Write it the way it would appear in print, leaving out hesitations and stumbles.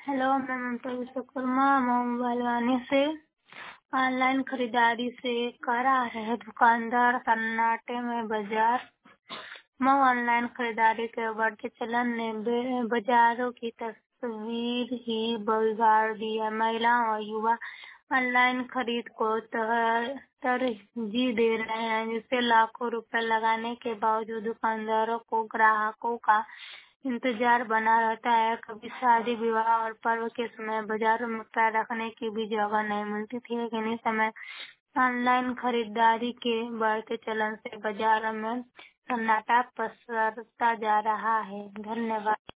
Hello, मैं ममता Vishwakarma mobile वानी से ऑनलाइन खरीदारी से करा है दुकानदार सन्नाटे में बाजार। मैं ऑनलाइन खरीदारी के बढ़ते चलन ने बाजारों की तस्वीर ही बिगाड़ दिया। महिलाओं और युवा ऑनलाइन खरीद को तरजीह दे रहे हैं, जिससे लाखों रुपए लगाने के बावजूद दुकानदारों को ग्राहकों का इंतजार बना रहता है। कभी शादी विवाह और पर्व के समय बाजारों में पैर रखने की भी जगह नहीं मिलती थी, लेकिन इस समय ऑनलाइन खरीदारी के बढ़ते चलन से बाजारों में सन्नाटा पसरता जा रहा है। धन्यवाद।